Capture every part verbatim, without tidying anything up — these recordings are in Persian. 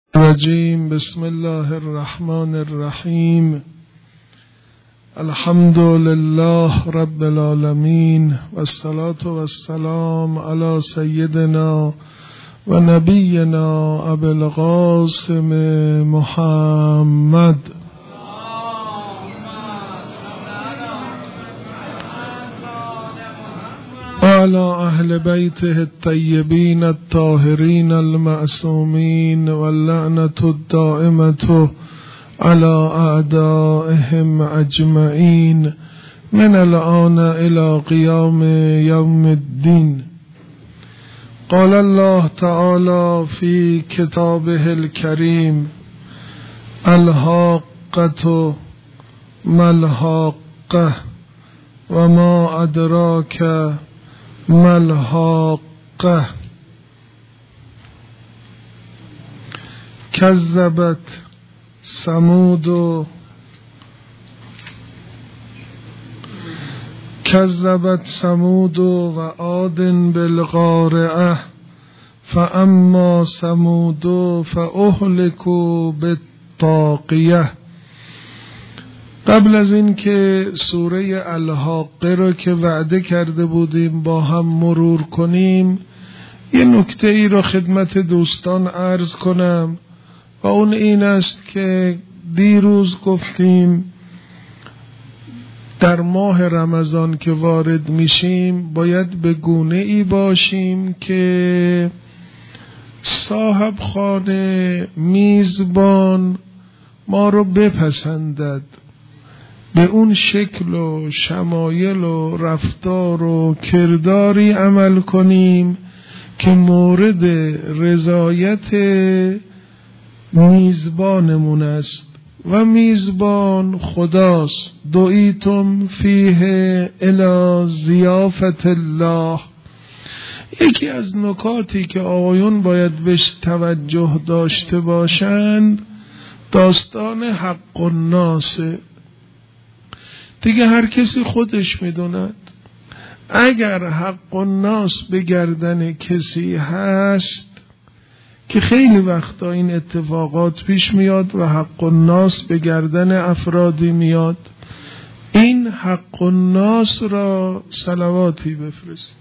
الرجیم. بسم الله الرحمن الرحیم. الحمد لله رب العالمین والصلاة والسلام علی سیدنا و نبینا ابی القاسم محمد وعلى أهل بيته الطيبين الطاهرين المعصومين واللعنة الدائمة على أعدائهم أجمعين من الآن إلى قيام يوم الدين. قال الله تعالى في كتابه الكريم: الحاقة ما الحاقة وما أدراك ما الحاقة كذبت ثمود كذبت ثمود وعاد بالقارعة فأما ثمود فأهلكوا بالطاغية. قبل از این که سوره الحاقه رو که وعده کرده بودیم با هم مرور کنیم، یه نکته ای رو خدمت دوستان عرض کنم و اون این است که دیروز گفتیم در ماه رمضان که وارد میشیم باید به گونه ای باشیم که صاحب خانه میزبان ما رو بپسندد، به اون شکل و شمایل و رفتار و کرداری عمل کنیم که مورد رضایت میزبانمون است و میزبان خداست. دعیتم فیه الی ضیافت الله. یکی از نکاتی که آقایون باید بهش توجه داشته باشند داستان حق الناس. دیگه هر کسی خودش میدوند. اگر حق الناس به گردن کسی هست که خیلی وقتا این اتفاقات پیش میاد و حق الناس به گردن افرادی میاد، این حق الناس را صلواتی بفرست.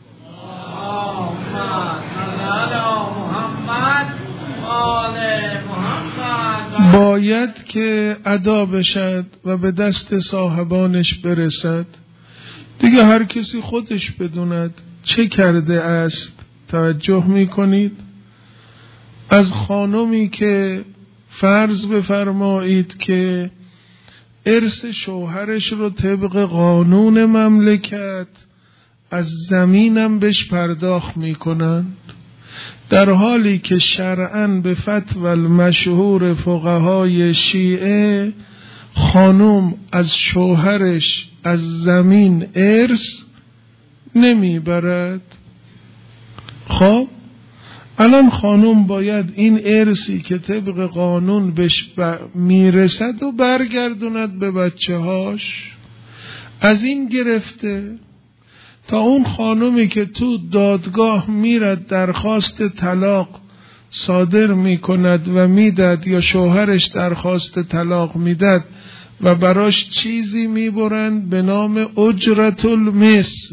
باید که ادا بشد و به دست صاحبانش برسد. دیگه هر کسی خودش بدوند چه کرده است. توجه میکنید؟ از خانمی که فرض بفرمایید که ارث شوهرش رو طبق قانون مملکت از زمینم بهش پرداخت میکنند، در حالی که شرعاً به فتوی المشهور فقهای شیعه خانم از شوهرش از زمین ارث نمیبرد. خب الان خانم باید این ارثی که طبق قانون بهش میرسد و برگردوند به بچه هاش. از این گرفته تا اون خانمی که تو دادگاه میرد درخواست طلاق صادر میکند و میدد یا شوهرش درخواست طلاق میدد و براش چیزی میبرند به نام اجرت المثل.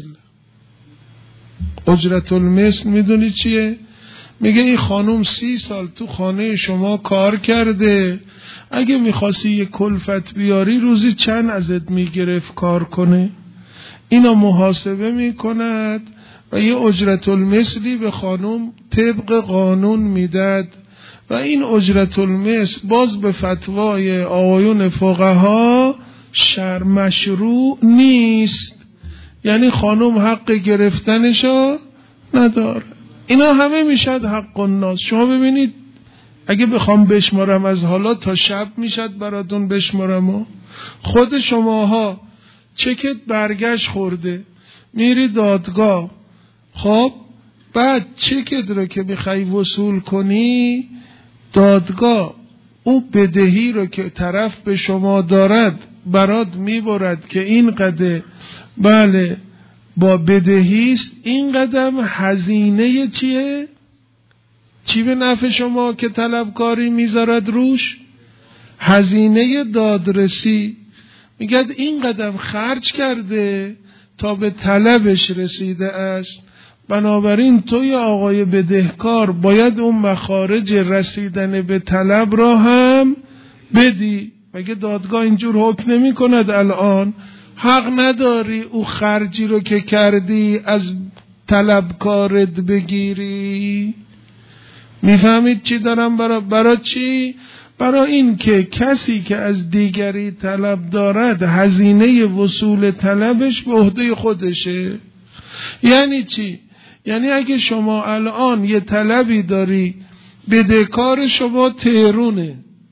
اجرت المثل میدونی چیه؟ میگه این خانم سی سال تو خانه شما کار کرده، اگه میخواستی یه کلفت بیاری روزی چند ازت میگرفت کار کنه؟ اینا محاسبه میکند و یه اجرت المثلی به خانم طبق قانون میداد و این اجرت المثل باز به فتوای آقایون فقها شرع مشروع نیست، یعنی خانم حق گرفتنشو نداره. اینا همه میشد حق الناس. شما ببینید اگه بخوام بشمارم از حالا تا شب میشد براتون بشمارم. خود شماها چکت برگشت خورده میری دادگاه، خب بعد چکت رو که میخوای وصول کنی دادگاه او بدهی رو که طرف به شما دارد برات میبرد که این قدر بله با بدهیست، این قدم هزینه چیه؟ چی به نفع شما که طلبکاری میذارد روش؟ هزینه دادرسی. میگه این قدم خرج کرده تا به طلبش رسیده است، بنابراین توی آقای بدهکار باید اون مخارج رسیدن به طلب را هم بدی. مگه دادگاه اینجور حکم نمی کند الان؟ حق نداری او خرجی رو که کردی از طلبکارت بگیری. میفهمید چی دارم؟ برا, برا چی؟ برای این که کسی که از دیگری طلب دارد هزینه وصول طلبش به عهده خودشه. یعنی چی؟ یعنی اگه شما الان یه طلبی داری، بدهکار شما تهرونه،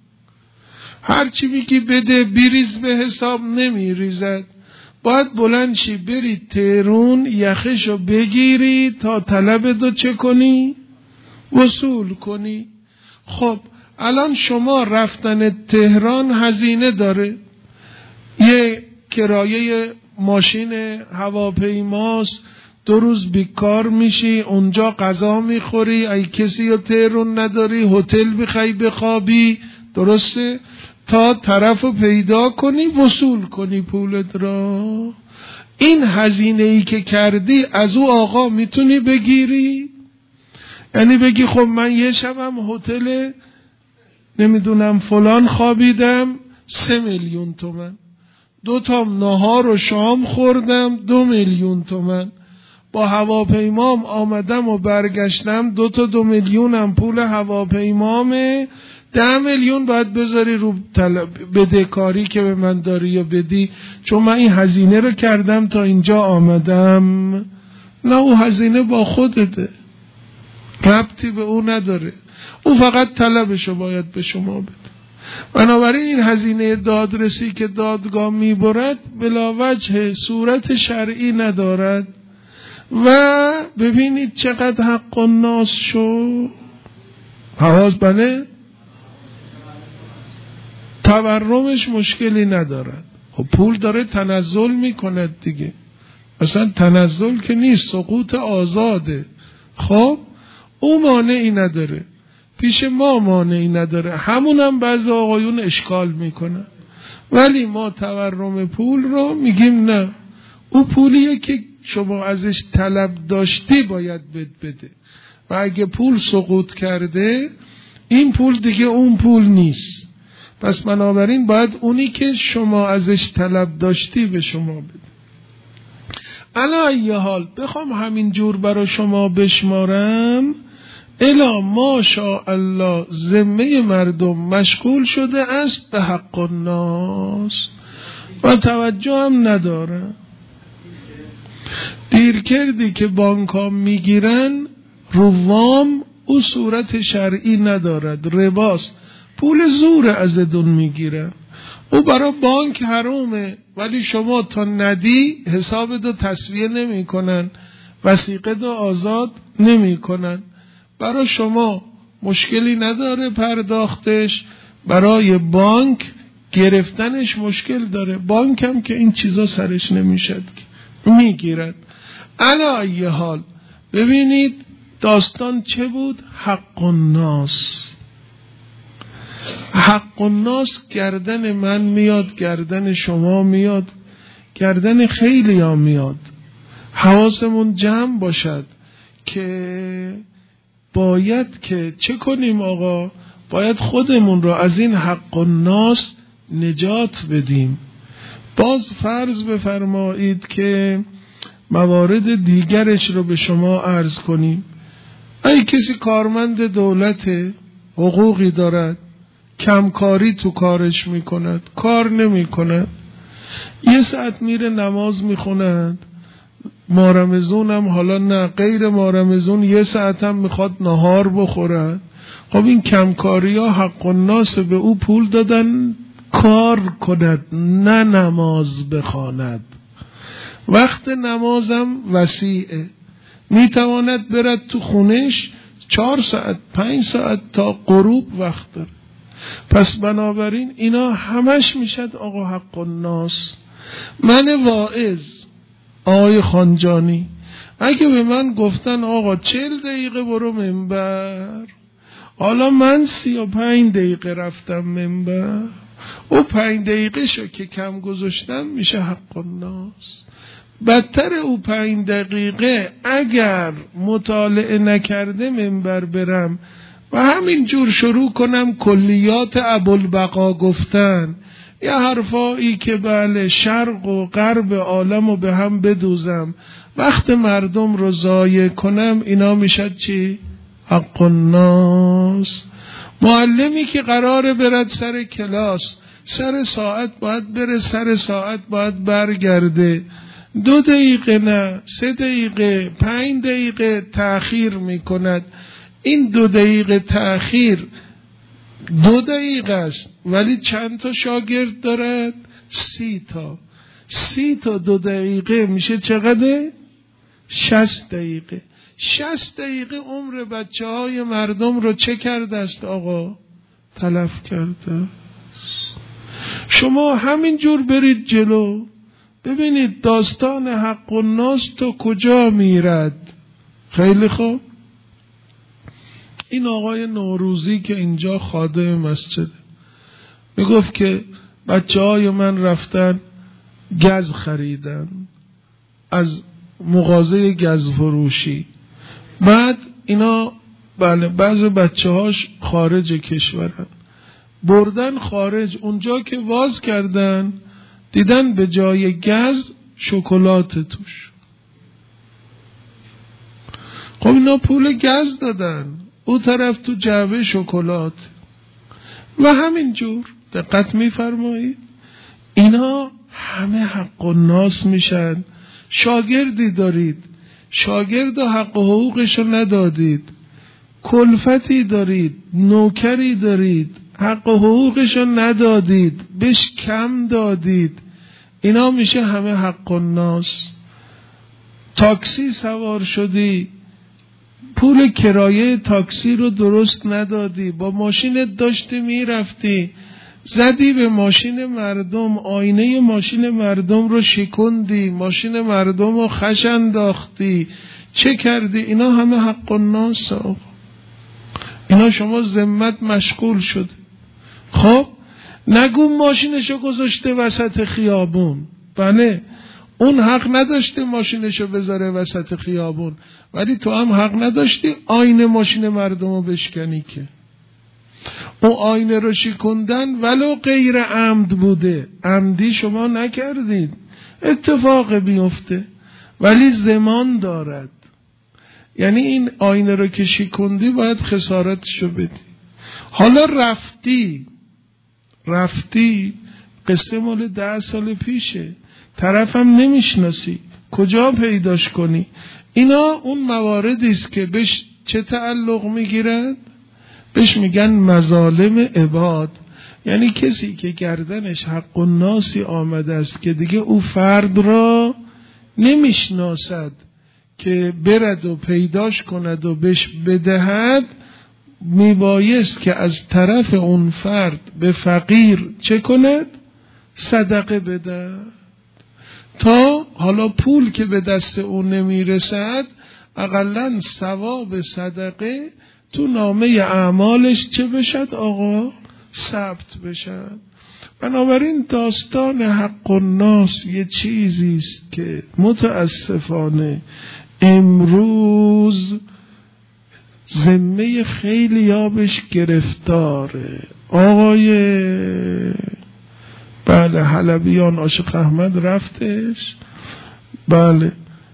هرچی میگی بده بیریز به حساب نمیریزد، باید بلند شی بری تهرون یخشو بگیری تا طلب دو چه کنی؟ وصول کنی. خب الان شما رفتن تهران هزینه داره، یه کرایه ماشین هواپیماست، دو روز بیکار میشی، اونجا غذا میخوری، ای کسی رو تهران نداری، هتل بخوای بخوابی، درسته؟ تا طرفو پیدا کنی وصول کنی پولت را. این هزینه ای که کردی از او آقا میتونی بگیری؟ یعنی بگی خب من یه شبم هتل نمیدونم فلان خوابیدم سه میلیون تومن، دو تا نهار و شام خوردم دو میلیون تومن، با هواپیمام آمدم و برگشتم دو تا دو میلیونم پول هواپیمامه، ده میلیون باید بذاری رو بدهکاری که به من داری یا بدی، چون من این هزینه رو کردم تا اینجا آمدم. نه، او هزینه با خودته، ربطی به او نداره، او فقط طلبشو باید به شما بده. بنابراین این هزینه دادرسی که دادگاه میبرد بلا وجه صورت شرعی ندارد. و ببینید چقدر حق الناس شو. حواظ بله؟ تورمش مشکلی ندارد. خب پول داره تنزل میکند دیگه، اصلا تنزل که نیست، سقوط آزاده. خب او مانعی نداره، پیش ما مانعی نداره، همونم بعضی آقایون اشکال میکنن، ولی ما تورم پول رو میگیم نه، او پولیه که شما ازش طلب داشتی باید بد بده، و اگه پول سقوط کرده این پول دیگه اون پول نیست، پس بنابراین باید اونی که شما ازش طلب داشتی به شما بده. علا ای حال بخوام همین جور برای شما بشمارم، الا ماشاء الله ذمه مردم مشغول شده است به حق الناس و توجه هم نداره. دیر کردی که بانک ها میگیرن رو وام، او صورت شرعی ندارد، رباست، پول زور از ادون میگیرن، او برای بانک حرومه، ولی شما تا ندی حساب دو تسویه نمی کنن، وثیقه دو آزاد نمی کنن. برای شما مشکلی نداره پرداختش، برای بانک گرفتنش مشکل داره، بانک هم که این چیزا سرش نمیشد که میگیرد. علا ای حال ببینید داستان چه بود؟ حق الناس. حق الناس گردن من میاد، گردن شما میاد، گردن خیلی ها میاد. حواسمون جمع باشد که باید که چه کنیم آقا؟ باید خودمون رو از این حق الناس نجات بدیم. باز فرض بفرمایید که موارد دیگرش رو به شما عرض کنیم. ای کسی کارمند دولت، حقوقی دارد، کمکاری تو کارش میکند، کار نمیکند، یه ساعت میره نماز میخوند، مارمزون هم حالا نه، غیر مارمزون یه ساعت هم میخواد نهار بخورد. خب این کمکاری ها حق الناس، به او پول دادن کار کند نه نماز بخواند. وقت نمازم وسیعه، میتواند برد تو خونش چهار ساعت پنج ساعت تا غروب وقت داره. پس بنابراین اینا همش میشد آقا حق الناس. من واعظ آقای خانجانی اگه به من گفتن آقا چهل دقیقه برو منبر، حالا من سی و پنج دقیقه رفتم منبر، او پنج دقیقه شو که کم گذاشتم میشه حق الناس. بدتر او پنج دقیقه اگر مطالعه نکرده منبر برم و همین جور شروع کنم کلیات ابوالبقا گفتن، یا حرفایی که بله شرق و غرب عالم رو به هم بدوزم، وقت مردم رو ضایع کنم، اینا میشه چی؟ حق الناس. معلمی که قراره برد سر کلاس، سر ساعت باید بره، سر ساعت باید برگرده، دو دقیقه نه، سه دقیقه، پنج دقیقه تأخیر میکند. این دو دقیقه تأخیر دو دقیقه است، ولی چند تا شاگرد دارد؟ سی تا. سی تا دو دقیقه میشه چقدر؟ شست دقیقه. شست دقیقه عمر بچه های مردم رو چه کرده است آقا؟ تلف کرده. شما همین جور برید جلو، ببینید داستان حق الناس تو کجا میرد. خیلی خوب، این آقای نوروزی که اینجا خادم مسجد میگفت که بچه های من رفتن گز خریدن از مغازه گز فروشی، بعد اینا بله بعض بچه هاش خارج کشورن، بردن خارج، اونجا که واز کردن دیدن به جای گز شکلات توش. خب اینا پول گز دادن، او طرف تو جعبه شکلات. و همینجور دقت میفرمایید اینا همه حق الناس میشن. شاگردی دارید، شاگرد حق و حقوقشو ندادید، کلفتی دارید، نوکری دارید، حق و حقوقشو ندادید، بهش کم دادید، اینا میشه همه حق الناس. تاکسی سوار شدی، پول کرایه تاکسی رو درست ندادی، با ماشینت داشتی میرفتی، زدی به ماشین مردم، آینه ماشین مردم رو شکندی، ماشین مردم رو خش انداختی، چه کردی؟ اینا همه حق الناس. اینا شما ذمت مشغول شد. خب نگو ماشینشو گذاشته وسط خیابون، بله اون حق نداشته ماشینشو بذاره وسط خیابون، ولی تو هم حق نداشتی آینه ماشین مردم رو بشکنی. که اون آینه رو شکندن ولو غیر عمد بوده، عمدی شما نکردید، اتفاق بیفته، ولی زمان دارد. یعنی این آینه رو که شکندی باید خسارتشو بدی. حالا رفتی رفتی قصه مال ده سال پیشه، طرفم نمیشناسی، کجا پیداش کنی؟ اینا اون مواردی است که بهش چه تعلق میگیرد؟ بهش میگن مظالم عباد. یعنی کسی که گردنش حق الناسی آمده است که دیگه او فرد را نمیشناسد که برد و پیداش کند و بهش بدهد، میبایست که از طرف اون فرد به فقیر چه کند؟ صدقه بده. تا حالا پول که به دست اون نمیرسد، اقلن ثواب صدقه تو نامه اعمالش چه بشد آقا؟ ثبت بشد. بنابراین داستان حق الناس یه چیزی است که متاسفانه امروز ذمه خیلی یابش گرفتاره. آقای بله حلبیان عاشق احمد رفتش، بله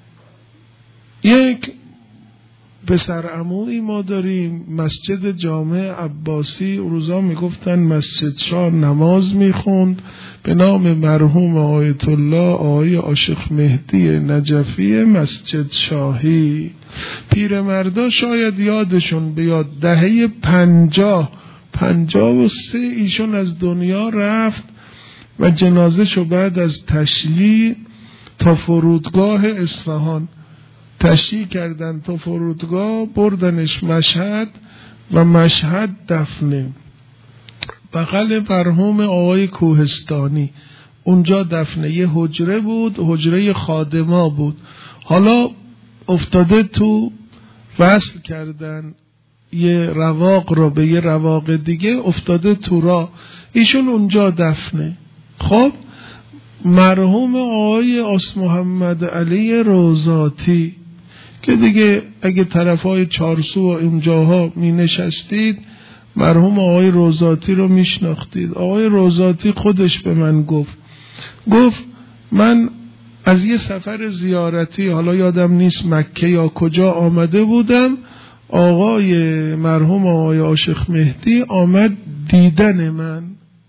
یک پسر عمویی ما داریم مسجد جامع عباسی، روزا میگفتن مسجد شاه نماز میخوند به نام مرحوم آیت الله آقای عاشق مهدی نجفی مسجد شاهی. پیرمردا شاید یادشون بیاد دهه پنجاه پنجاه و سه ایشون از دنیا رفت و جنازه شو بعد از تشییع تا فرودگاه اصفهان تشییع کردن، تا فرودگاه بردنش مشهد و مشهد دفنه بغل مرحوم آقای کوهستانی، اونجا دفنه. یه حجره بود، حجره خادما بود، حالا افتاده تو، وصل کردن یه رواق رو به یه رواق دیگه افتاده تو راه، ایشون اونجا دفنه. خب مرحوم آقای آس محمد علی روضاتی که دیگه اگه طرفای چارسو و اونجاها می نشستید مرحوم آقای روضاتی رو می شناختید. آقای روضاتی خودش به من گفت گفت من از یه سفر زیارتی، حالا یادم نیست مکه یا کجا آمده بودم، آقای مرحوم آقای عاشق مهدی آمد دیدن من.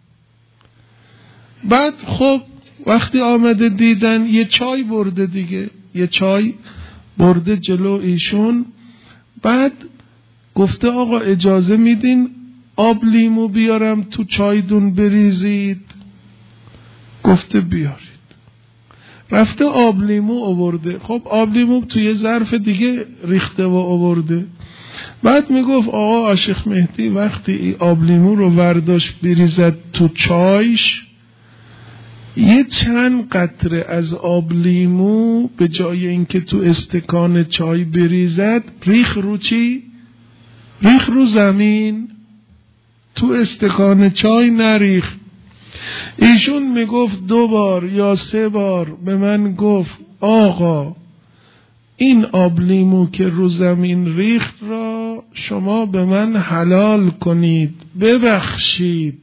بعد خب وقتی آمده دیدن یه چای برده دیگه، یه چای برده جلو ایشون. بعد گفته آقا اجازه میدین آب لیمو بیارم تو چایدون بریزید؟ گفته بیارید. رفته آب لیمو آورده. خب آب لیمو توی ظرف دیگه ریخته و آورده. بعد میگفت آقا عاشق مهدی وقتی ای آب لیمو رو ورداشت بریزد تو چایش، یه چند قطره از آب لیمو به جای اینکه تو استکان چای بریزد ریخ رو چی؟ ریخ رو زمین، تو استکان چای نریخ. ایشون میگفت دو بار یا سه بار به من گفت آقا این آب لیمو که رو زمین ریخت را شما به من حلال کنید، ببخشید.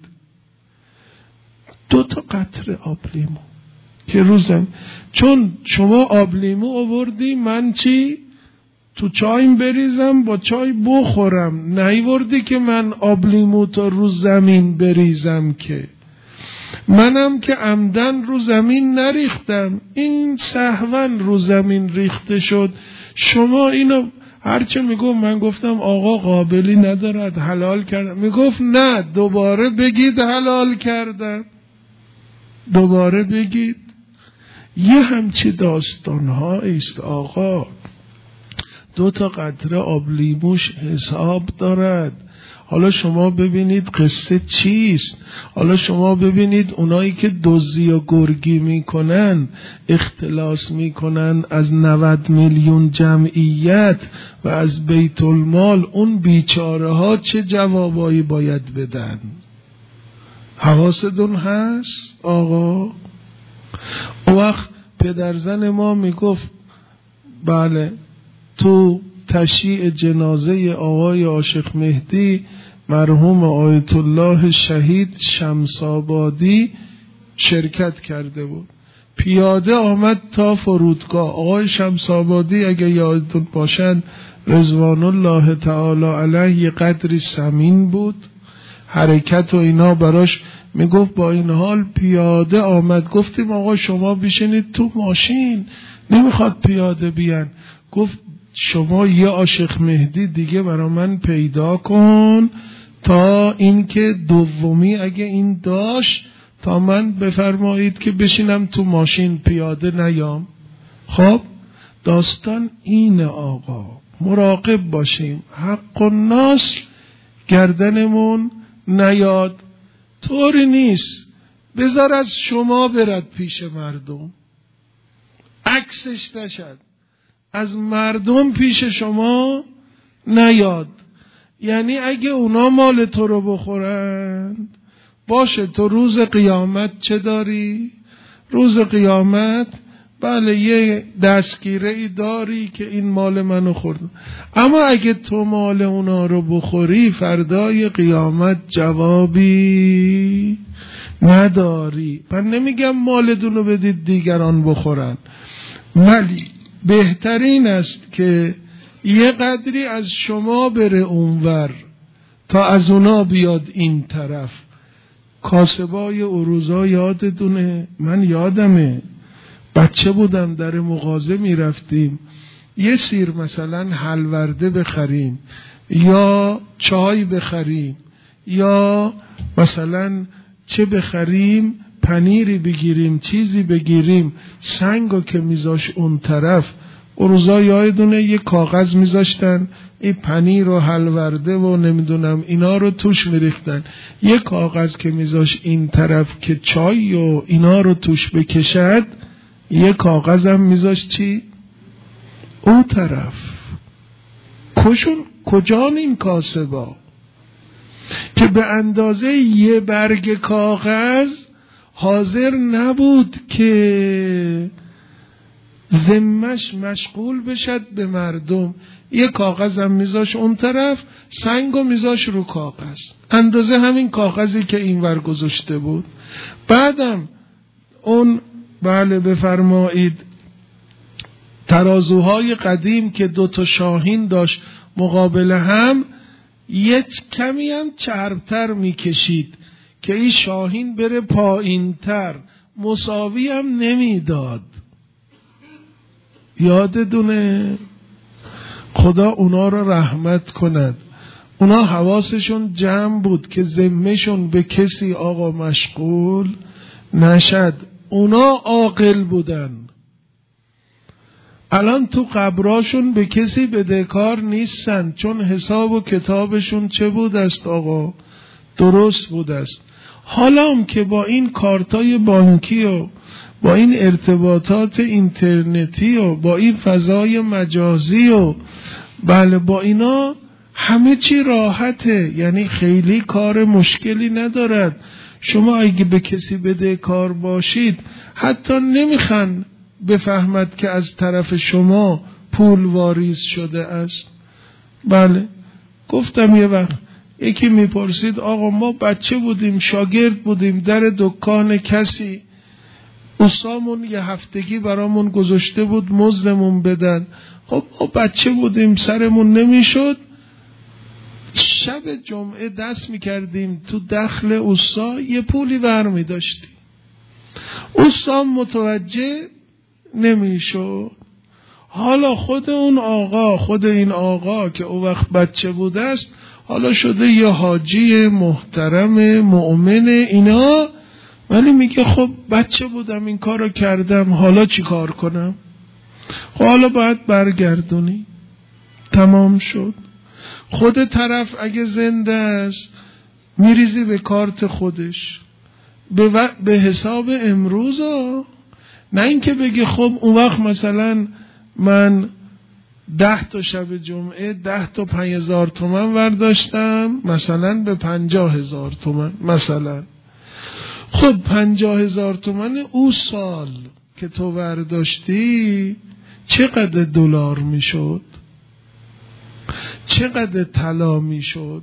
دو تا قطره آب لیمو که رو زمین، چون شما آب لیمو آوردی من چی؟ تو چایم بریزم با چای بخورم، نیوردی که من آب لیمو تا رو زمین بریزم که. منم که عمدن رو زمین نریختم، این سهوا رو زمین ریخته شد. شما اینو هرچه میگم، من گفتم آقا قابلی ندارد حلال کردم. میگفت نه دوباره بگید حلال کردم، دوباره بگید. یه همچی داستانها است آقا. دو تا قطره آب لیموش حساب دارد. حالا شما ببینید قصه چیست. حالا شما ببینید اونایی که دزدی و گرگی میکنن، اختلاس میکنن از نود میلیون جمعیت و از بیت المال، اون بیچاره ها چه جوابایی باید بدن؟ حواستون هست آقا؟ اون وقت پدرزن ما میگفت بله تو تشییع جنازه آقای عاشق مهدی مرحوم آیت الله شهید شمس‌آبادی شرکت کرده بود. پیاده آمد تا فرودگاه. آقای شمس‌آبادی اگه یادتون باشند رضوان الله تعالی علیه یه قدری سمین بود، حرکت و اینا براش میگفت. با این حال پیاده آمد. گفتیم آقا شما بشینید تو ماشین، نمیخواد پیاده بیان. گفت شما یه عاشق مهدی دیگه برا من پیدا کن تا اینکه دومی اگه این داشت تا من بفرمایید که بشینم تو ماشین پیاده نیام. خب داستان اینه آقا، مراقب باشیم حق الناس گردنمون نیاد. طوری نیست بذار از شما برد پیش مردم، عکسش نشد، از مردم پیش شما نیاد. یعنی اگه اونا مال تو رو بخورند باشه، تو روز قیامت چه داری؟ روز قیامت بله یه دستگیره ای داری که این مال منو خورد. اما اگه تو مال اونا رو بخوری فردای قیامت جوابی نداری. من نمیگم مالتون رو بدید دیگران بخورن، ولی بهترین است که یه قدری از شما بره اونور تا از اونا بیاد این طرف. کاسبای اروزا یادتونه؟ من یادمه بچه بودم در مغازه می رفتیم یه سیر مثلا حلورده بخریم یا چای بخریم یا مثلا چه بخریم، پنیری بگیریم چیزی بگیریم، سنگو که میذاش اون طرف، اروزا یادونه یه کاغذ میذاشتن این پنیر و حلورده و نمیدونم اینا رو توش میریختن، یه کاغذ که میذاش این طرف که چای و اینا رو توش بکشد، یه کاغذ هم میذاش چی؟ اون طرف. کشون کجان این کاسبا که به اندازه یه برگ کاغذ حاضر نبود که ذمش مشغول بشد به مردم. یه کاغذ هم میذاش اون طرف، سنگو میذاش رو کاغذ، اندازه همین کاغذی که این ور گذاشته بود. بعدم اون بله بفرمایید ترازوهای قدیم که دوتا شاهین داشت مقابل هم، یک کمی هم چربتر میکشید که این شاهین بره پایین تر، مساوی هم نمیداد. یادتونه؟ خدا اونا رو رحمت کند. اونا حواسشون جمع بود که ذمهشون به کسی آقا مشغول نشد. اونا عاقل بودن. الان تو قبراشون به کسی بدهکار نیستن، چون حساب و کتابشون چه بود است آقا؟ درست بود است. حالا هم که با این کارتای بانکی و با این ارتباطات اینترنتی و با این فضای مجازی و بله با اینا همه چی راحته، یعنی خیلی کار مشکلی ندارد. شما اگه به کسی بدهکار باشید حتی نمیخوان بفهمد که از طرف شما پول واریز شده است. بله گفتم یه وقت یکی میپرسید آقا ما بچه بودیم، شاگرد بودیم، در دکان کسی استامون یه هفتگی برامون گذاشته بود مزدمون بدن. خب ما بچه بودیم سرمون نمیشد، شب جمعه دست میکردیم تو دخل استا یه پولی برمی داشتیم. استام متوجه نمیشد. حالا خود اون آقا، خود این آقا که او وقت بچه بوده است، حالا شده یه حاجی محترم مؤمن اینا، ولی میگه خب بچه بودم این کار رو کردم، حالا چی کار کنم؟ خب حالا باید برگردونی. تمام شد. خود طرف اگه زنده است میریزی به کارت خودش به, و... به حساب امروز ها. نه اینکه بگی خب اون وقت مثلا من ده تا شب جمعه ده تا پنج هزار تومن ورداشتم مثلا به پنجاه هزار تومن مثلا. خب پنجاه هزار تومن او سال که تو ورداشتی چقدر دلار میشد؟ چقدر طلا میشد؟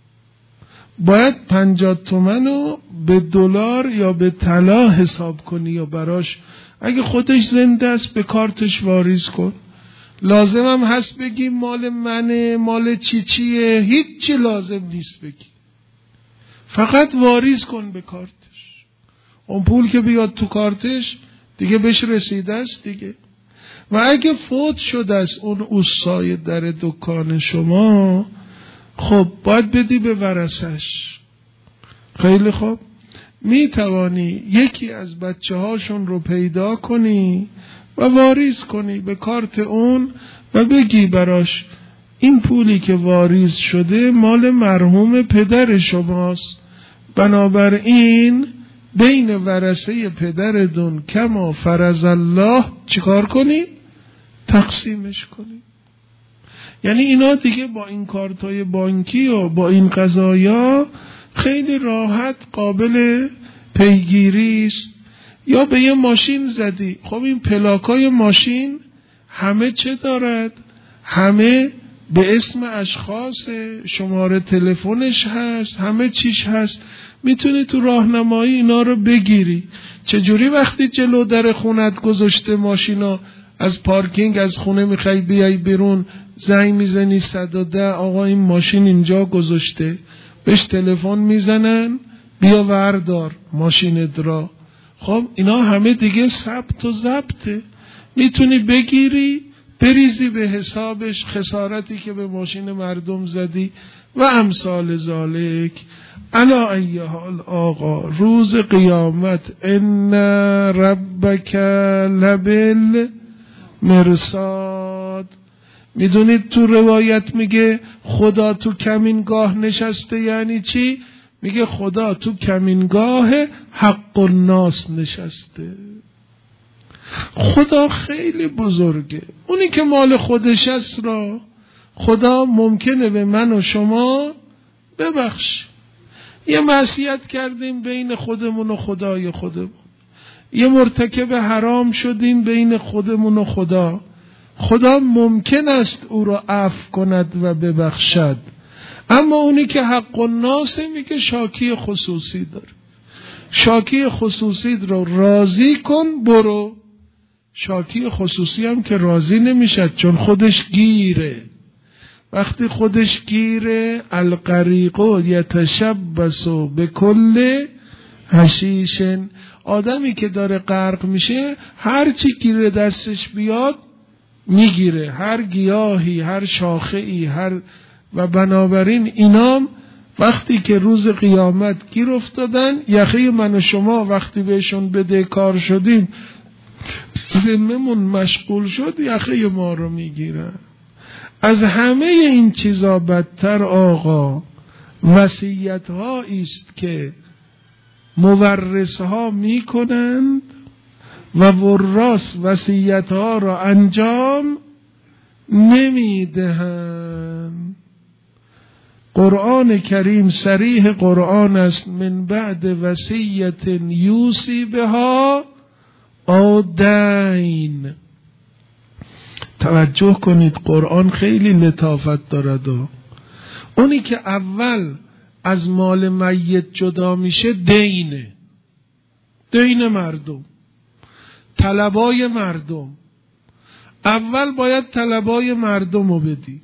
باید پنجاه تومن رو به دلار یا به طلا حساب کنی یا براش اگه خودش زنده است به کارتش واریز کن. لازم هم هست بگی مال منه، مال چی چیه، هیچی لازم نیست بگی، فقط واریز کن به کارتش. اون پول که بیاد تو کارتش دیگه بهش رسیده است دیگه. و اگه فوت شده است اون اوستای در دکان شما، خب باید بدی به ورثش. خیلی خوب، می توانی یکی از بچه هاشون رو پیدا کنی و واریز کنی به کارت اون و بگی براش این پولی که واریز شده مال مرحوم پدر شماست، بنابراین بین ورثه پدرتون کما فرض الله چیکار کنی؟ تقسیمش کنی. یعنی اینا دیگه با این کارتای بانکی و با این قضایا خیلی راحت قابل پیگیری است. یا به یه ماشین زدی، خب این پلاکای ماشین همه چه دارد؟ همه به اسم اشخاص، شماره تلفنش هست، همه چیش هست. میتونی تو راهنمایی اینا رو بگیری. چجوری وقتی جلو در خونت گذاشته ماشینا، از پارکینگ از خونه میخوای بیای بیرون، زنگ میزنی صد و ده آقا این ماشین اینجا گذاشته، بهش تلفن میزنن بیا وردار ماشینت را. خب اینا همه دیگه ثبت و ضبطه، میتونی بگیری بریزی به حسابش خسارتی که به ماشین مردم زدی و امثال ذالک. علا ای حال آقا روز قیامت ان ربک لبل مرصاد. میدونید تو روایت میگه خدا تو کمینگاه نشسته، یعنی چی؟ میگه خدا تو کمینگاه حق الناس نشسته. خدا خیلی بزرگه، اونی که مال خودش است را خدا ممکنه به من و شما ببخش. یه معصیت کردیم بین خودمون و خدای خودمون، یه مرتکب حرام شدیم بین خودمون و خدا، خدا ممکن است او را عفو کند و ببخشد. اما اونی که حق الناس میگه شاکی خصوصی داره، شاکی خصوصی رو راضی کن برو. شاکی خصوصی هم که راضی نمیشد چون خودش گیره. وقتی خودش گیره الغریق یتشبث بكل حشیش، آدمی که داره غرق میشه هر چی گیره دستش بیاد میگیره، هر گیاهی، هر شاخه‌ای، هر و بنابراین اینام وقتی که روز قیامت گیر افتادن، یخه من و شما وقتی بهشون بدهکار شدیم ذممون مشغول شد، یخه ما رو میگیرن. از همه این چیزا بدتر آقا وصیت ها است که مورث ها میکنند و وراث وصیت ها را انجام نمیدهند. قرآن کریم صریح قرآن است، من بعد وصیت یوصی بها او دین. توجه کنید قرآن خیلی لطافت دارد. و اونی که اول از مال میت جدا میشه دینه، دین مردم، طلبای مردم. اول باید طلبای مردم رو بدی،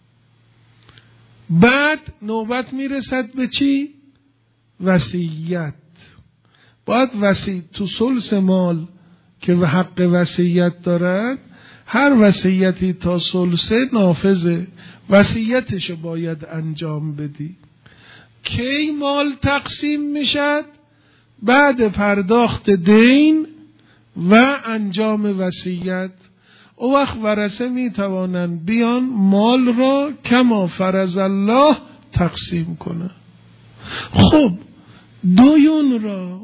بعد نوبت میرسد به چی؟ وصیت. باید وصیت تو ثلث مال که حق وصیت دارد، هر وصیتی تا ثلثه نافذه، وصیتشو باید انجام بدی. کی مال تقسیم میشد؟ بعد پرداخت دین و انجام وصیت. او وقت ورثه میتوانند بیان مال را کما فرض الله تقسیم کنند. خب دویون را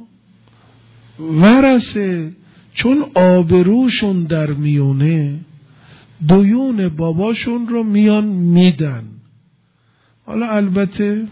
ورثه چون آبروشون در میونه دویون باباشون رو میان میدن. حالا البته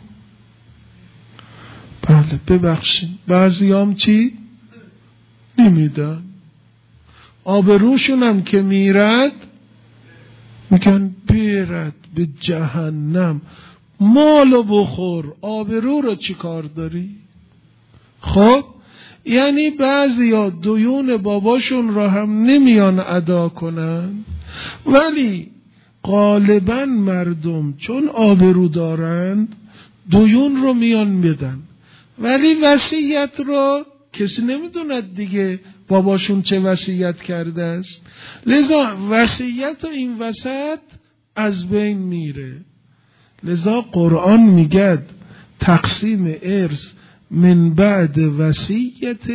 بله ببخشید بعضیام چی؟ نمیدن. آبروشون هم که میرد میگن بیرد به جهنم، مالو بخور، آبرو رو چی کار داری؟ خب یعنی بعضیا دیون باباشون را هم نمیان ادا کنن، ولی غالبا مردم چون آبرو دارند دیون رو میان میدن، ولی وصیت رو کسی نمیدوند دیگه باباشون چه وصیت کرده است، لذا وصیت این وسط از بین میره. لذا قرآن میگه تقسیم ارث من بعد وصیت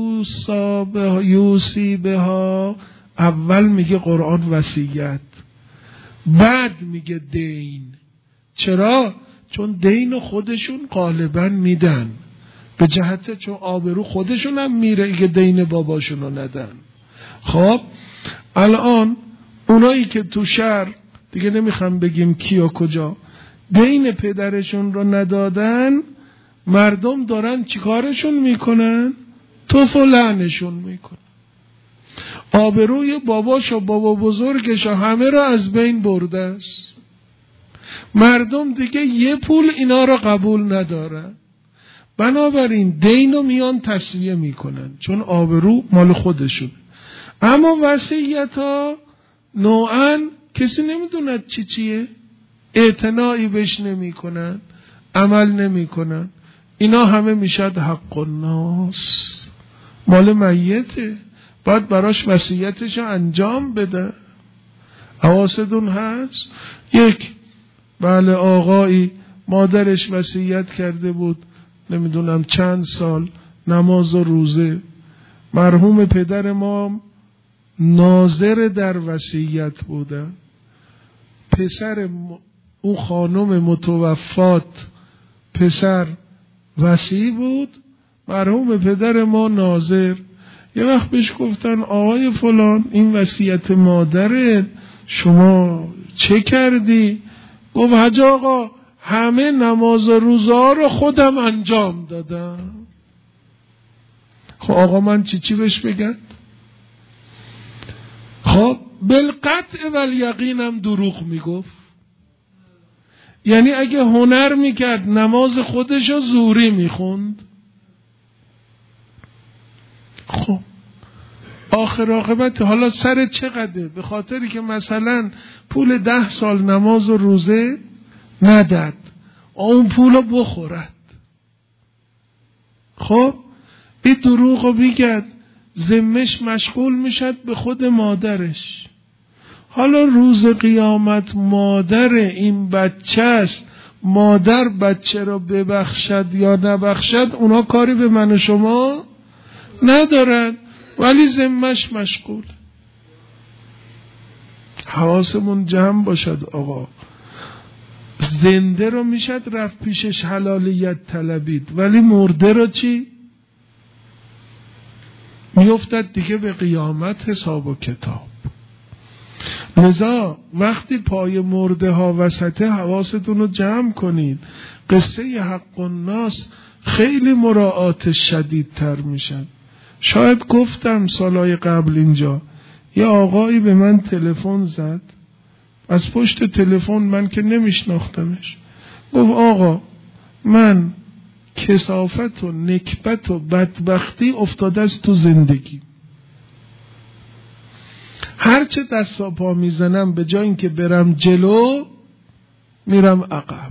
یوصی بها، اول میگه قرآن وصیت، بعد میگه دین. چرا؟ چون دین خودشون غالبا میدن، به جهت چون آبرو خودشون هم میره که دین باباشون رو ندن. خب الان اونایی که تو شهر دیگه نمیخوام بگیم کی و کجا دین پدرشون رو ندادن، مردم دارن چیکارشون میکنن؟ توف و لعنشون میکنن. آبروی باباش و بابا بزرگش همه رو از بین برده است. مردم دیگه یه پول اینا رو قبول ندارن، بنابراین دینو میان تسویه میکنن چون آبرو مال خودشون. اما وصیت ها نوعا کسی نمیدوند چی چیه، اعتنایی بهش نمیکنن، عمل نمیکنن. اینا همه میشد حق الناس، مال میته، باید براش وصیتش انجام بده. حواستون هست؟ یک بله آقایی مادرش وصیت کرده بود نمیدونم چند سال نماز و روزه، مرحوم پدر ما ناظر در وصیت بودن، پسر اون خانم متوفات پسر وصی بود، مرحوم پدر ما ناظر. یه وقت بهش گفتن آقای فلان این وصیت مادره شما چه کردی؟ گفت حاج آقا همه نماز روزا رو خودم انجام دادم. خب آقا من چی چی بهش بگم؟ خب بالقطع والیقینم دروغ میگفت. یعنی اگه هنر میکرد نماز خودشو زوری میخوند. خب آخر عاقبت حالا سر چقدره؟ به خاطری که مثلا پول ده سال نماز و روزه نداد اون پولو بخورد. خب این دروغو میگد، ذمش مشغول میشد به خود مادرش. حالا روز قیامت مادر این بچه است، مادر بچه رو ببخشد یا نبخشد اونا کاری به من و شما ندارد، ولی ذمش مشغول. حواسمون جمع باشد آقا. زنده رو میشد رفت پیشش حلالیت طلبید، ولی مرده رو چی؟ میافتد دیگه به قیامت حساب و کتاب. لذا وقتی پای مرده ها وسطه حواستون رو جمع کنید. قصه حق الناس خیلی مراعات شدیدتر میشن. شاید گفتم سالهای قبل اینجا یه آقایی به من تلفن زد، از پشت تلفن، من که نمیشناختمش، گفت آقا من کثافت و نکبت و بدبختی افتاده است تو زندگی، هرچه دست و پا میزنم به جای اینکه برم جلو میرم عقب.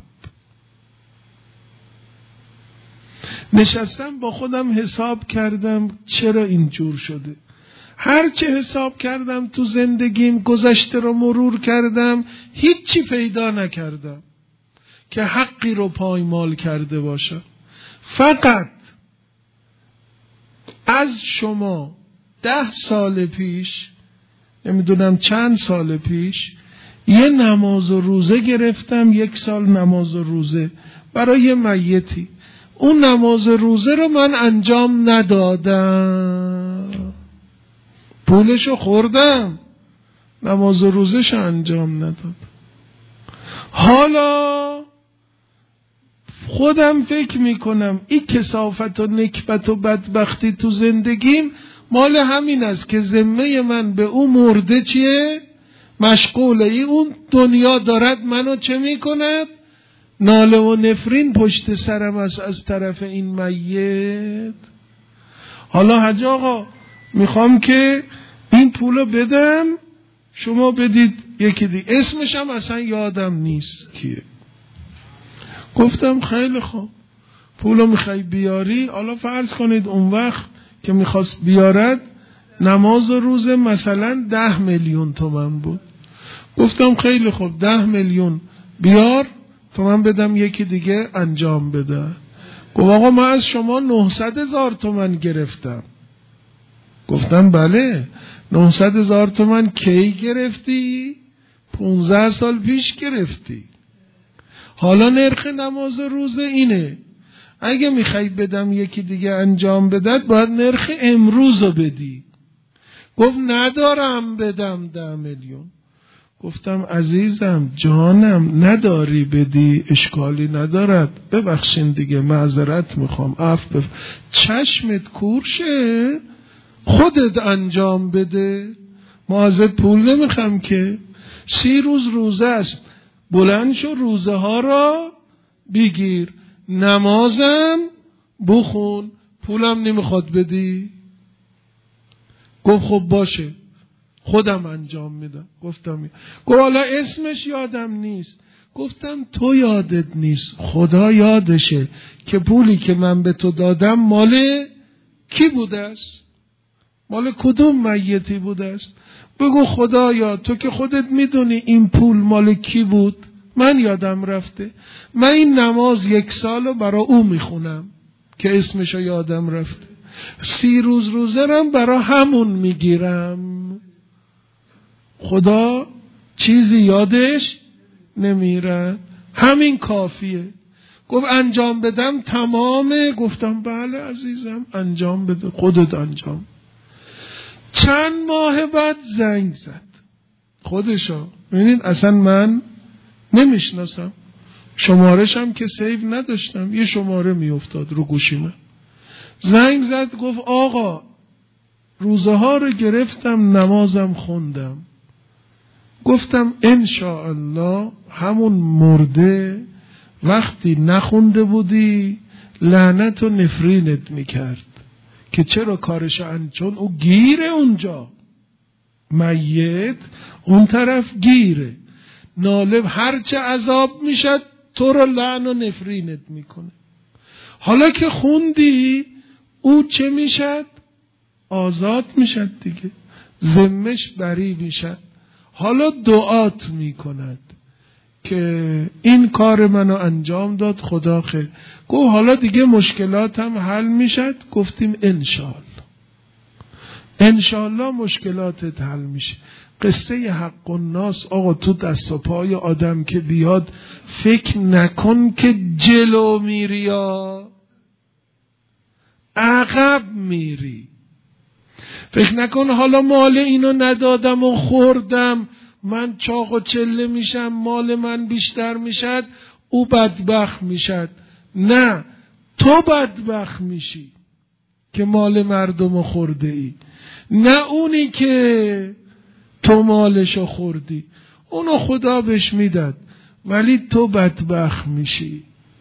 نشستم با خودم حساب کردم چرا اینجور شده. هرچه حساب کردم تو زندگیم، گذشته رو مرور کردم، هیچی پیدا نکردم که حقی رو پایمال کرده باشم. فقط از شما ده سال پیش، نمیدونم چند سال پیش، یه نماز و روزه گرفتم، یک سال نماز و روزه برای یه میتی. اون نماز و روزه رو من انجام ندادم، پولشو خوردم، نماز و روزش انجام ندادم. حالا خودم فکر میکنم این کثافت و نکبت و بدبختی تو زندگیم مال همین است که ذمه من به اون مرده چیه؟ مشغوله. ای اون دنیا دارد منو چه میکند؟ ناله و نفرین پشت سرم است از طرف این میت. حالا حاج آقا میخوام که این پولو بدم، شما بدید یکی دیگه، اسمش هم اصلا یادم نیست کیه. گفتم خیلی خوب، پولو میخوای بیاری. حالا فرض کنید اون وقت که میخواست بیارد نماز و روزه مثلا ده میلیون تومن بود. گفتم خیلی خوب، ده میلیون بیار تو من بدم یکی دیگه انجام بده. گفت آقا من از شما نهصد هزار تومن گرفتم. گفتم بله، نهصد هزار تومن کی گرفتی؟ پونزده سال پیش گرفتی. حالا نرخ نماز روزه اینه، اگه میخوای بدم یکی دیگه انجام بدد باید نرخ امروز رو بدی. گفت ندارم بدم ده میلیون. گفتم عزیزم جانم نداری بدی اشکالی ندارد، ببخشین دیگه معذرت میخوام، عفو بف... چشمت کورشه، خودت انجام بده، ما ازت پول نمیخوام که. سی روز روزه است، بلند شو روزه ها را بگیر، نمازم بخون، پولم نمیخواد بدی. گفت خب باشه خودم انجام میدم. گفتم گفت حالا اسمش یادم نیست. گفتم تو یادت نیست، خدا یادشه که پولی که من به تو دادم مال کی بوده است؟ مال کدوم میتی بوده است؟ بگو خدایا تو که خودت میدونی این پول مال کی بود، من یادم رفته. من این نماز یک سالو برا او میخونم که اسمشو یادم رفته، سی روز روزه رم برا همون میگیرم، خدا چیزی یادش نمیره، همین کافیه. گفت انجام بدم تمامه. گفتم بله عزیزم انجام بده، خودت انجام. چند ماه بعد زنگ زد خودشو. ببینید اصلا من نمیشناسم، شمارش هم که سیو نداشتم، یه شماره میافتاد رو گوشیمه. زنگ زد گفت آقا روزه ها رو گرفتم نمازم خوندم. گفتم انشاءالله همون مرده وقتی نخونده بودی لعنت و نفرینت میکرد که چرا کارش انجام، چون او گیره اونجا، میت اون طرف گیره، نالب هرچه عذاب میشد تو رو لعن و نفرینت میکنه. حالا که خوندی او چه میشد؟ آزاد میشد دیگه، ذمش بری میشد. حالا دعات میکند که این کار منو انجام داد خدا خیر. گفت حالا دیگه مشکلاتم حل میشد؟ گفتیم انشاءالله انشاءالله مشکلاتت حل میشه. قصه حق الناس آقا تو دست و پای آدم که بیاد فکر نکن که جلو میری یا عقب میری. فکر نکن حالا مال اینو ندادم و خوردم من چاق و چله میشم، مال من بیشتر میشد او بدبخت میشد. نه، تو بدبخت میشی که مال مردم خورده ای، نه اونی که تو مالشو خوردی. اونو خدا بهش میداد ولی تو بدبخت میشی.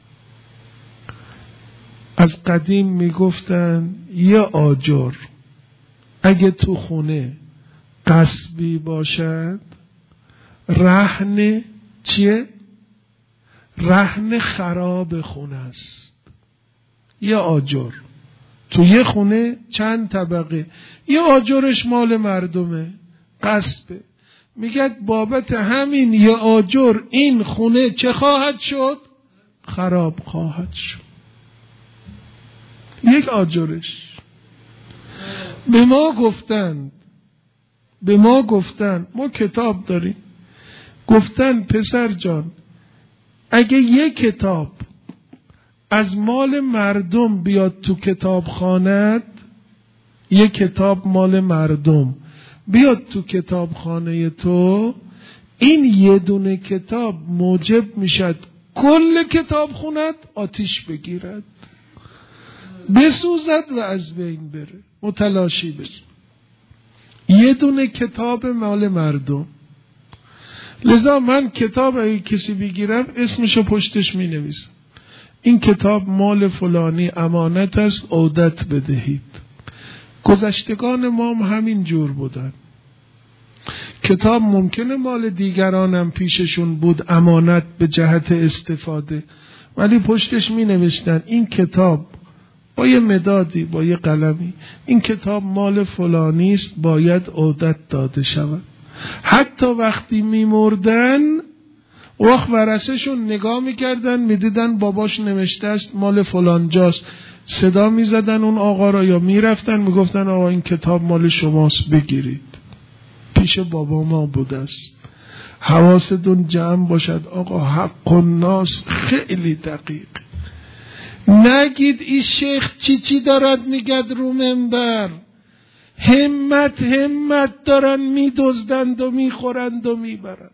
از قدیم میگفتن یه آجر اگه تو خونه غصبی باشد رهن چیه؟ رهن خراب خونه است. یه آجر تو یه خونه چند طبقه، یه آجرش مال مردمه غصبه، میگه بابت همین یه آجر این خونه چه خواهد شد؟ خراب خواهد شد. یک آجرش. به ما گفتن به ما گفتن ما کتاب داریم، گفتن پسر جان اگه یک کتاب از مال مردم بیاد تو کتاب خانت، یک کتاب مال مردم بیاد تو کتاب خانه تو، این یه دونه کتاب موجب میشد کل کتاب خونت آتیش بگیرد، بسوزد و از بین بره، متلاشی بشه. یه دونه کتاب مال مردم. لذا من کتاب اگه کسی بگیرم اسمشو پشتش می نویسم این کتاب مال فلانی امانت است عودت بدهید. گذشتگان ما هم همین جور بودن. کتاب ممکنه مال دیگرانم پیششون بود امانت به جهت استفاده، ولی پشتش می نوشتن این کتاب با یه مدادی با یه قلمی این کتاب مال فلانی است باید عودت داده شود. حتی وقتی می مردن وقت ورثه‌شون نگاه میکردن میدیدن باباش نوشته است مال فلان جاست، صدا میزدن اون آقا را یا میرفتن میگفتن آقا این کتاب مال شماست بگیرید، پیش بابا ما بوده است. حواستون جمع باشد آقا، حق الناس خیلی دقیق. نگید این شیخ چی چی دارد میگد رو منبر، همت همت دارن میدزدند و میخورند و میبرند.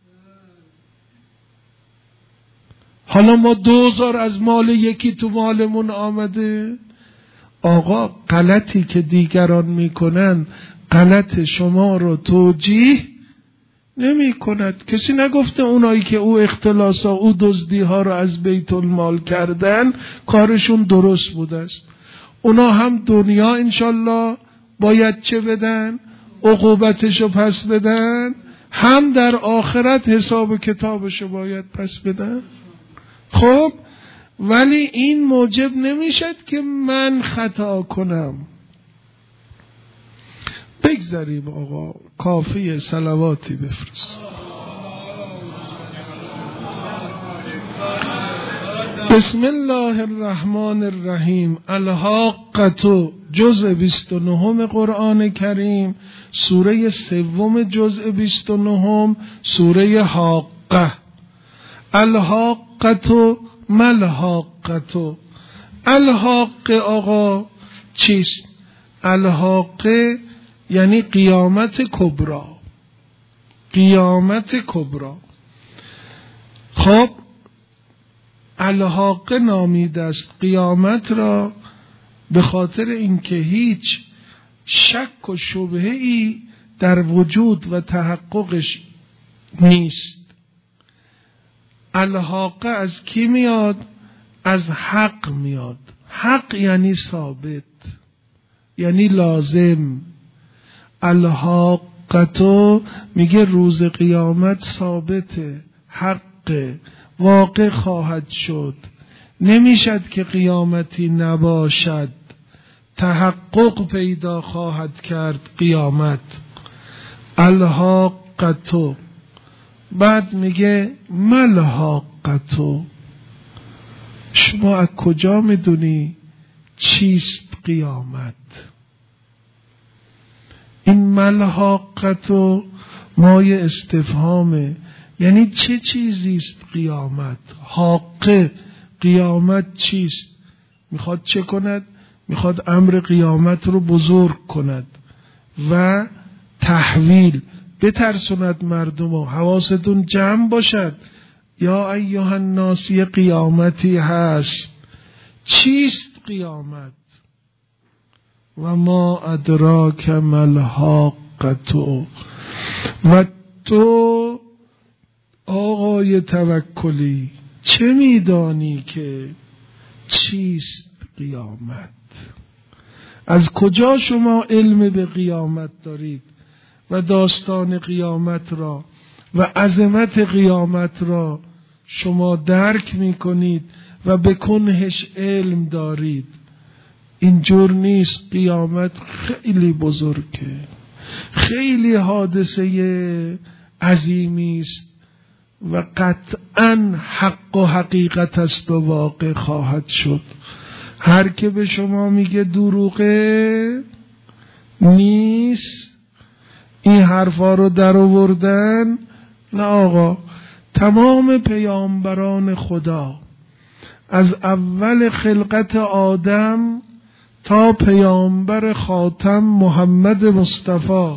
حالا ما دوزار از مال یکی تو مالمون آمده. آقا غلطی که دیگران میکنن غلط شما رو توجیه نمی کند. کسی نگفته اونایی که او اختلاسا او دزدی ها رو از بیت المال کردن کارشون درست بوده است. اونا هم دنیا انشالله باید چه بدن؟ عقوبتشو پس بدن، هم در آخرت حساب کتابشو باید پس بدن. خب ولی این موجب نمیشد که من خطا کنم. بگذاریم آقا، کافی صلواتی بفرست. بسم الله الرحمن الرحیم. الحاقة جزء بیست و نهم قرآن کریم، سوره سوم جزء بیست و نهم، سوره حاقه. الحاقة ملحاقة. الحاقه آقا چیست؟ الحاقه یعنی قیامت کبرا. قیامت کبرا خب الحاقه نامیده است قیامت را به خاطر اینکه هیچ شک و شبهه ای در وجود و تحققش نیست. الحاقه از کی میاد؟ از حق میاد. حق یعنی ثابت، یعنی لازم. الحاقه میگه روز قیامت ثابته، حق واقع خواهد شد، نمیشد که قیامتی نباشد، تحقق پیدا خواهد کرد قیامت. الحاقه. بعد میگه ملحاقه، شما از کجا میدونی چیست قیامت؟ این ملحاقه مایه استفهامه، یعنی چه چیزیست قیامت؟ حاقه، قیامت چیست؟ میخواد چه کند؟ میخواد امر قیامت رو بزرگ کند و تحویل بترسوند مردم و حواستون جمع باشد. یا ایها الناس، یه قیامتی هست. چیست قیامت؟ و ما ادراک ملحاقه. و تو آقای توکلی چه میدانی که چیست قیامت؟ از کجا شما علم به قیامت دارید و داستان قیامت را و عظمت قیامت را شما درک میکنید و به کنهش علم دارید؟ اینجور نیست. قیامت خیلی بزرگه، خیلی حادثه عظیمی است و قطعا حق و حقیقت است و واقع خواهد شد. هر که به شما میگه دروغه نیست، این حرفا رو در آوردن. نه آقا، تمام پیامبران خدا از اول خلقت آدم تا پیامبر خاتم محمد مصطفی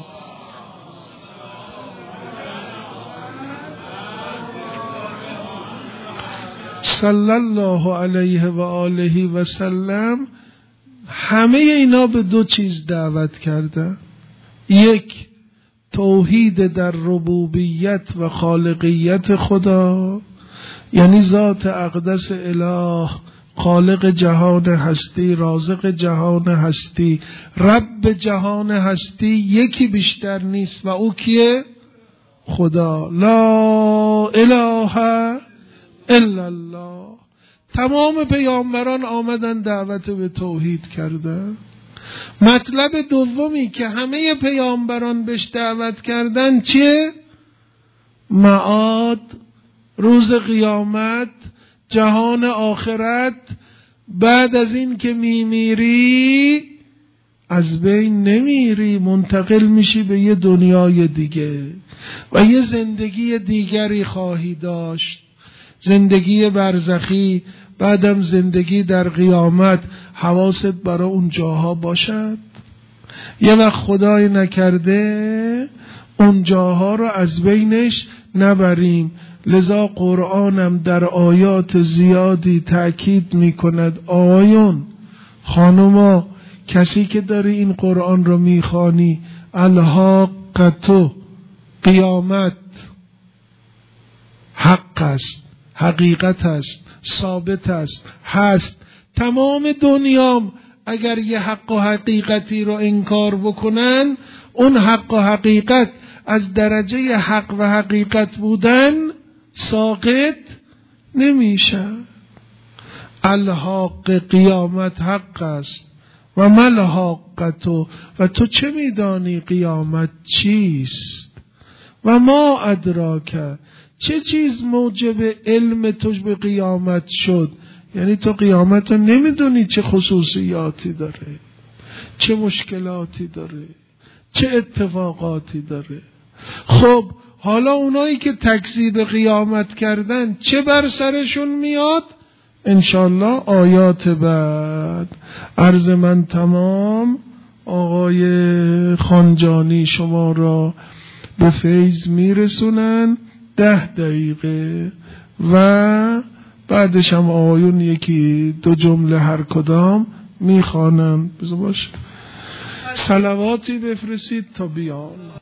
صلی الله علیه و آله و سلم، همه اینا به دو چیز دعوت کردن. یک، توحید در ربوبیت و خالقیت خدا، یعنی ذات اقدس اله، خالق جهان هستی، رازق جهان هستی، رب جهان هستی، یکی بیشتر نیست و او کیه؟ خدا. لا اله الا الله. تمام پیامبران آمدن دعوت به توحید کردن. مطلب دومی که همه پیامبران بهش دعوت کردن چیه؟ معاد، روز قیامت، جهان آخرت. بعد از این که میمیری از بین نمیری، منتقل میشی به یه دنیای دیگه و یه زندگی دیگری خواهی داشت، زندگی برزخی، بعدم زندگی در قیامت. حواست برای اون جاها باشد. یه وقت خدای نکرده اون جاها رو از بینش نبریم. لذا قرآنم در آیات زیادی تأکید میکند آقایون، خانوما، کسی که داری این قرآن رو میخوانی، الحاقه، قیامت حق است، حقیقت است، ثابت است، هست. تمام دنیام اگر یه حق و حقیقتی رو انکار بکنن، اون حق و حقیقت از درجه حق و حقیقت بودن ساقط نمیشه. الحاق، قیامت حق است. و ملحاقه، و تو چه میدانی قیامت چیست؟ و ما ادراک، چه چیز موجب علم تو به قیامت شد؟ یعنی تو قیامت رو نمیدونی چه خصوصیاتی داره، چه مشکلاتی داره، چه اتفاقاتی داره. خب حالا اونایی که تکذیب قیامت کردن چه بر سرشون میاد؟ انشالله آیات بعد. عرض من تمام. آقای خانجانی شما را به فیض میرسونن. ده دقیقه و بعدش هم آقایون یکی دو جمله هر کدام میخوانند. بذار باشه صلواتی بفرستید تا بیان.